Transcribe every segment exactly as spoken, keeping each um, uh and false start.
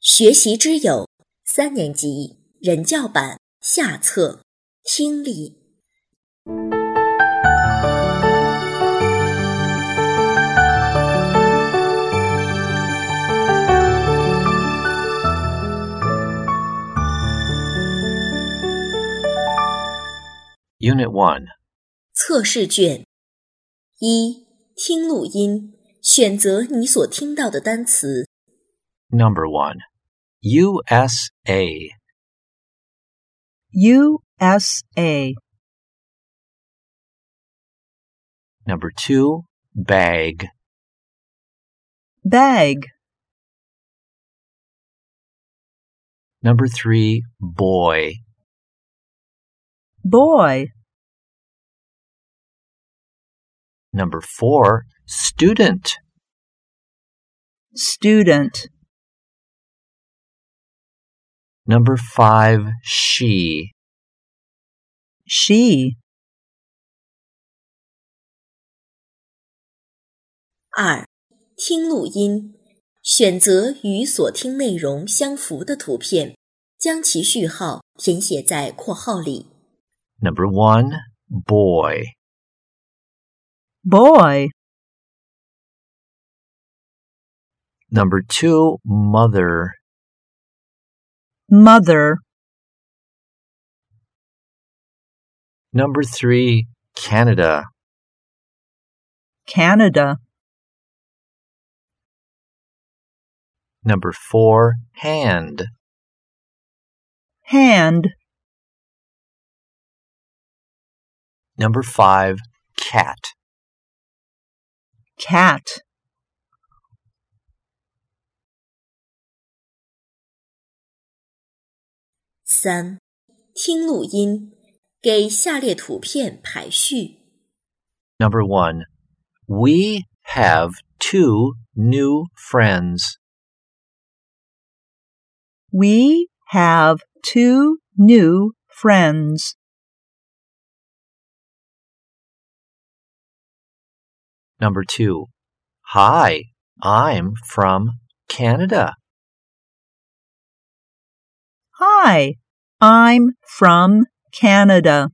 学习之友三年级人教版下册听力。 Unit one. 测试卷一，听录音，选择你所听到的单词。 Number one. U S A. U S A. Number two. Bag. Bag. Number three. Boy. Boy. Number four. Student. Student. Number five. She. She. 二，听录音，选择与所听内容相符的图片，将其序号填写在括号里。 Number one. Boy. Boy. Number two. Mother. Mother. Number three. Canada. Canada. Number four. Hand. Hand. Number five. Cat. Cat. 三，听录音，给下列图片排序。 Number one. We have two new friends. We have two new friends. Number two. Hi, I'm from Canada. Hi, I'm from Canada.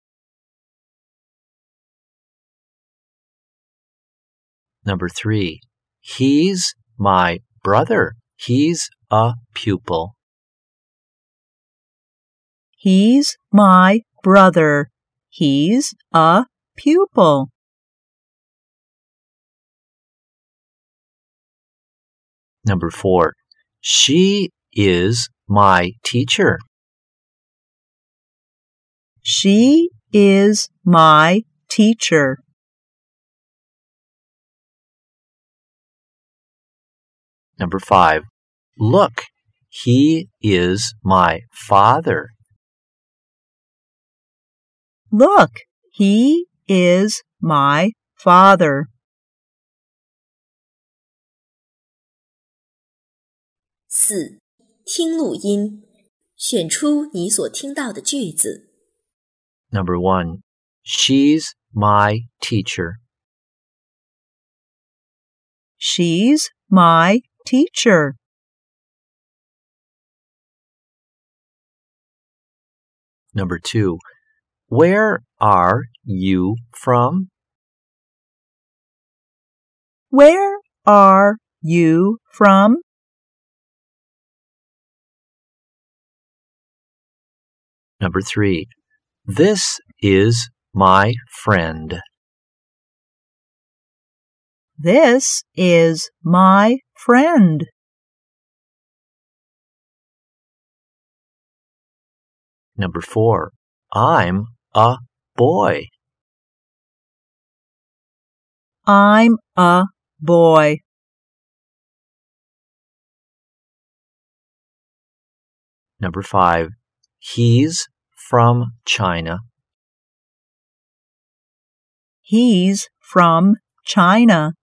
Number three. He's my brother. He's a pupil. He's my brother. He's a pupil. Number four. She is my teacher. She is my teacher. Number five. Look, he is my father. Look, he is my father. 四，听录音，选出你所听到的句子。 Number one. She's my teacher. She's my teacher. Number two. Where are you from? Where are you from? Number three. This is my friend. This is my friend. Number four. I'm a boy. I'm a boy. Number five. He's from China. He's from China.